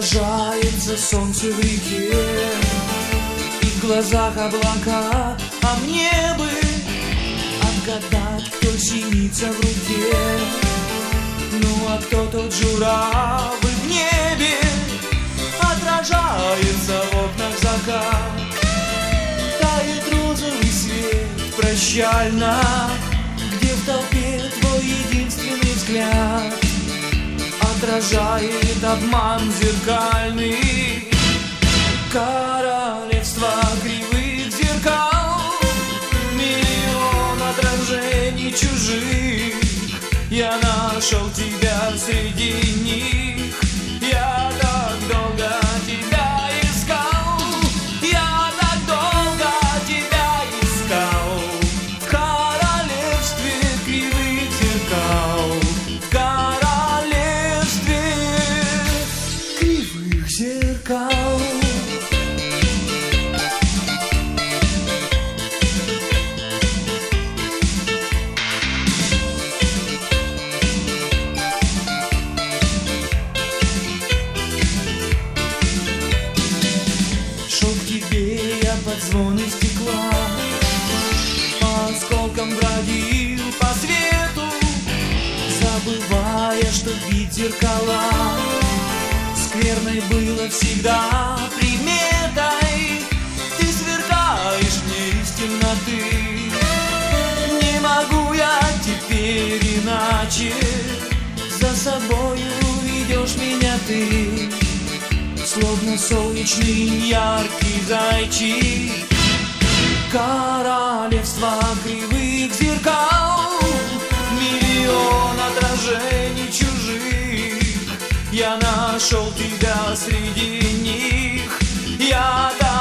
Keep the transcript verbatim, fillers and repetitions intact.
Отражается солнце в реке, и в глазах облака, а мне бы отгадать, кто синица в руке. Ну а кто тот журавль в небе? Отражается в окнах закат, тает розовый свет прощально, где в толпе твой единственный взгляд отражает обман зеркальный. Королевство кривых зеркал, миллион отражений чужих. Я нашел тебя среди них. Я так долго тебя искал. Я так долго тебя искал. В королевстве кривых зеркал, в королевстве кривых зеркал. Под звоны стекла, по осколкам бродил по свету, забывая, что бить зеркала скверной было всегда приметой. Ты сверкаешь мне из темноты, не могу я теперь иначе. За собою ведешь меня ты, словно солнечный яркий зайчик. Королевство кривых зеркал, миллион отражений чужих. Я нашел тебя среди них. Я